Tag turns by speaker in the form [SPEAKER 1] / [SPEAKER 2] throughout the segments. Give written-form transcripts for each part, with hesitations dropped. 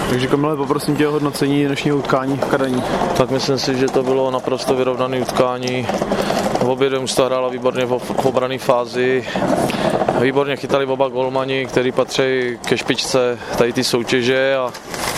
[SPEAKER 1] Takže Kamile, poprosím tě o hodnocení dnešního utkání v Kadaní.
[SPEAKER 2] Tak myslím si, že to bylo naprosto vyrovnané utkání. Obě dvě mužstva hrála výborně v obranné fázi. Výborně chytali oba golmani, kteří patří ke špičce tady ty soutěže a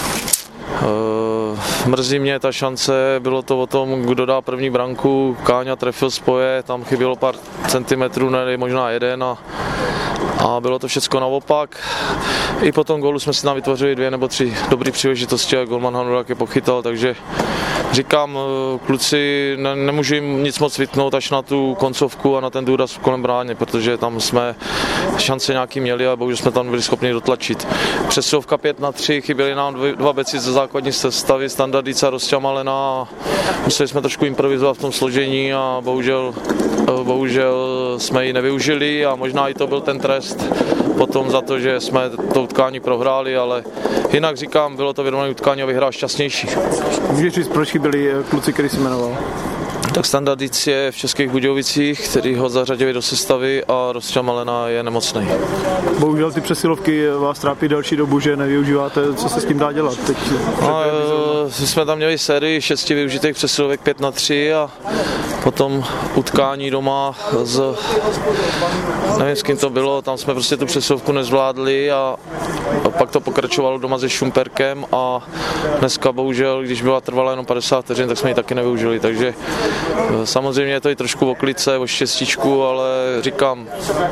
[SPEAKER 2] mrzí mě ta šance, bylo to o tom, kdo dá první branku, Káňa trefil spoje, tam chybělo pár centimetrů, ne možná jeden a bylo to všechno naopak. I po tom gólu jsme si tam vytvořili 2 nebo 3 dobré příležitosti a golman Hanulák je pochytal, takže říkám, kluci, nemůžu jim nic moc vytnout až na tu koncovku a na ten důraz kolem brány, protože tam jsme šance nějaký měli a bohužel jsme tam byli schopni dotlačit. Přesilovka 5-3, chyběli nám 2 beci ze základní sestavy, Standardica a Rosťa Malena. Museli jsme trošku improvizovat v tom složení a bohužel jsme ji nevyužili a možná i to byl ten trest potom za to, že jsme to utkání prohráli, ale jinak říkám, bylo to vyrovnané utkání a vyhrál šťastnější.
[SPEAKER 1] Můžeš říct, proč chyběli kluci, který jsi jmenoval?
[SPEAKER 2] Tak Standardic je v Českých Budějovicích, který ho zařadili do sestavy a Rosťa Malena je nemocný.
[SPEAKER 1] Bohužel ty přesilovky vás trápí další dobu, že nevyužíváte, co se s tím dá dělat teď?
[SPEAKER 2] Jsme tam měli sérii 6 využitých přesilovek 5-3 a potom utkání doma nevím s kým to bylo, tam jsme prostě tu přesilovku nezvládli a pak to pokračovalo doma se Šumperkem a dneska bohužel, když byla trvala jenom 50 vteřin, tak jsme ji taky nevyužili, takže samozřejmě je to i trošku v oklice, o štěstíčku, ale říkám,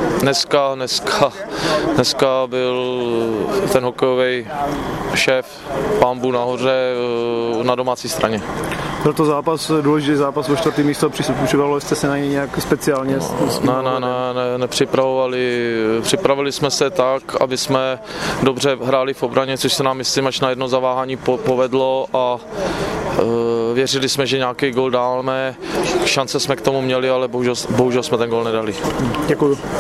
[SPEAKER 2] dneska byl ten hokejový šéf pánbů nahoře na domácí straně.
[SPEAKER 1] Byl to zápas, důležitý zápas o 4. místo, připravovali jste se na něj nějak speciálně?
[SPEAKER 2] Nepřipravovali. Připravili jsme se tak, aby jsme dobře hráli v obraně, což se nám, myslím, až na jedno zaváhání povedlo a věřili jsme, že nějaký gól dáme. Šance jsme k tomu měli, ale bohužel jsme ten gól nedali.
[SPEAKER 1] Děkuju.